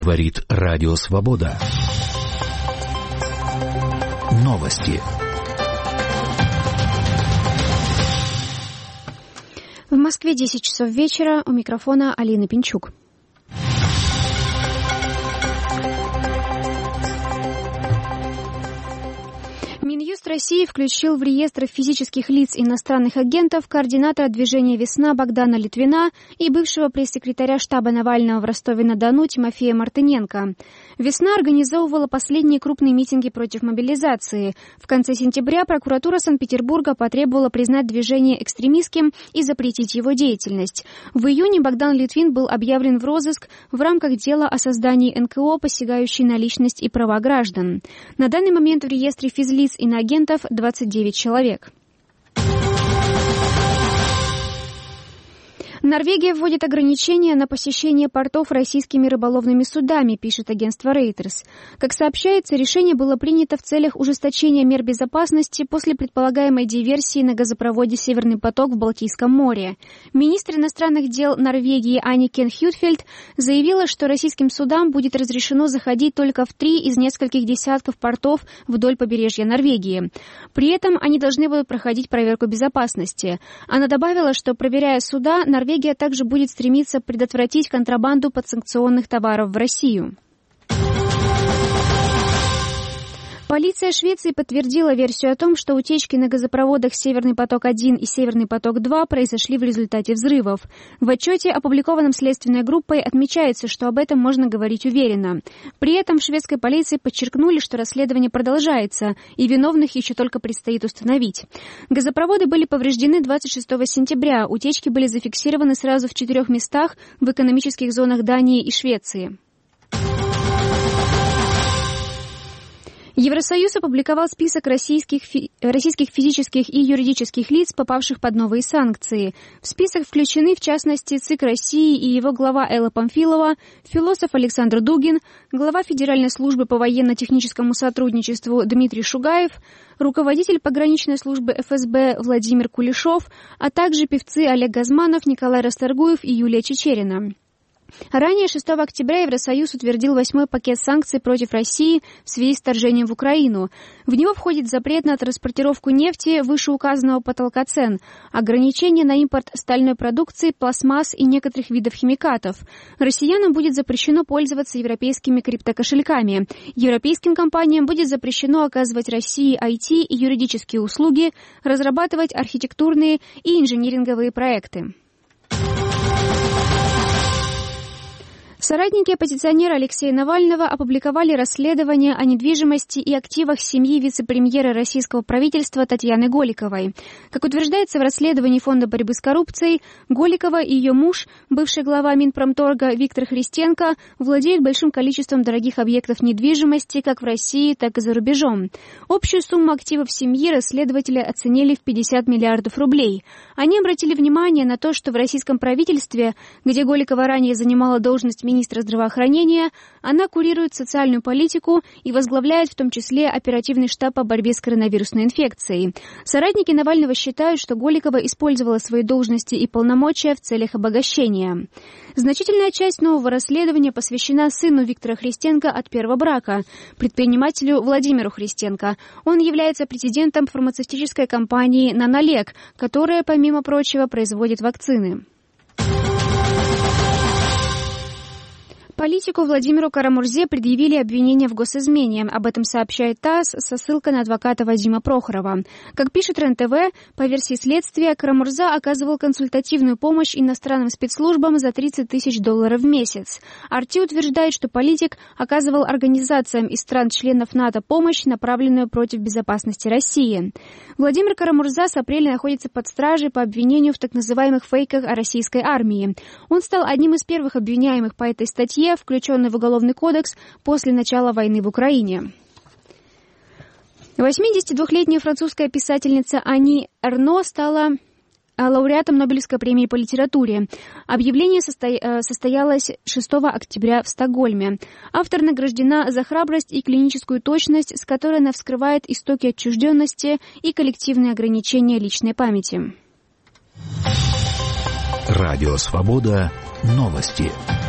Говорит Радио Свобода. Новости. В Москве 10 часов вечера. У микрофона Алина Пинчук. Минюст России включил в реестр физических лиц иностранных агентов координатора движения «Весна» Богдана Литвина и бывшего пресс-секретаря штаба Навального в Ростове-на-Дону Тимофея Мартыненко. «Весна» организовывала последние крупные митинги против мобилизации. В конце сентября прокуратура Санкт-Петербурга потребовала признать движение экстремистским и запретить его деятельность. В июне Богдан Литвин был объявлен в розыск в рамках дела о создании НКО, посягающей на личность и права граждан. На данный момент в реестре физлиц иноагентов 29 человек. Норвегия вводит ограничения на посещение портов российскими рыболовными судами, пишет агентство Reuters. Как сообщается, решение было принято в целях ужесточения мер безопасности после предполагаемой диверсии на газопроводе «Северный поток» в Балтийском море. Министр иностранных дел Норвегии Анникен Хютфельд заявила, что российским судам будет разрешено заходить только в 3 из нескольких десятков портов вдоль побережья Норвегии. При этом они должны будут проходить проверку безопасности. Она добавила, что, проверяя суда, Норвегия также будет стремиться предотвратить контрабанду подсанкционных товаров в Россию. Полиция Швеции подтвердила версию о том, что утечки на газопроводах «Северный поток-1» и «Северный поток-2» произошли в результате взрывов. В отчете, опубликованном следственной группой, отмечается, что об этом можно говорить уверенно. При этом в шведской полиции подчеркнули, что расследование продолжается, и виновных еще только предстоит установить. Газопроводы были повреждены 26 сентября. Утечки были зафиксированы сразу в 4 местах в экономических зонах Дании и Швеции. Евросоюз опубликовал список российских физических и юридических лиц, попавших под новые санкции. В список включены, в частности, ЦИК России и его глава Элла Памфилова, философ Александр Дугин, глава Федеральной службы по военно-техническому сотрудничеству Дмитрий Шугаев, руководитель пограничной службы ФСБ Владимир Кулешов, а также певцы Олег Газманов, Николай Расторгуев и Юлия Чечерина. Ранее 6 октября Евросоюз утвердил 8-й пакет санкций против России в связи с вторжением в Украину. В него входит запрет на транспортировку нефти выше указанного потолка цен, ограничение на импорт стальной продукции, пластмасс и некоторых видов химикатов. Россиянам будет запрещено пользоваться европейскими криптокошельками. Европейским компаниям будет запрещено оказывать России IT и юридические услуги, разрабатывать архитектурные и инжиниринговые проекты. Соратники оппозиционера Алексея Навального опубликовали расследование о недвижимости и активах семьи вице-премьера российского правительства Татьяны Голиковой. Как утверждается в расследовании Фонда борьбы с коррупцией, Голикова и ее муж, бывший глава Минпромторга Виктор Христенко, владеют большим количеством дорогих объектов недвижимости как в России, так и за рубежом. Общую сумму активов семьи расследователи оценили в 50 миллиардов рублей. Они обратили внимание на то, что в российском правительстве, где Голикова ранее занимала должность министра здравоохранения, она курирует социальную политику и возглавляет в том числе оперативный штаб по борьбе с коронавирусной инфекцией. Соратники Навального считают, что Голикова использовала свои должности и полномочия в целях обогащения. Значительная часть нового расследования посвящена сыну Виктора Христенко от первого брака, предпринимателю Владимиру Христенко. Он является президентом фармацевтической компании «Нанолек», которая, помимо прочего, производит вакцины. Политику Владимиру Карамурзе предъявили обвинения в госизмене. Об этом сообщает ТАСС со ссылкой на адвоката Вадима Прохорова. Как пишет РЕН-ТВ, по версии следствия, Карамурза оказывал консультативную помощь иностранным спецслужбам за $30 тысяч в месяц. Арти утверждает, что политик оказывал организациям из стран-членов НАТО помощь, направленную против безопасности России. Владимир Карамурза с апреля находится под стражей по обвинению в так называемых фейках о российской армии. Он стал одним из первых обвиняемых по этой статье, включенный в Уголовный кодекс после начала войны в Украине. 82-летняя французская писательница Ани Эрно стала лауреатом Нобелевской премии по литературе. Объявление состоялось 6 октября в Стокгольме. Автор награждена за храбрость и клиническую точность, с которой она вскрывает истоки отчужденности и коллективные ограничения личной памяти. Радио Свобода. Новости.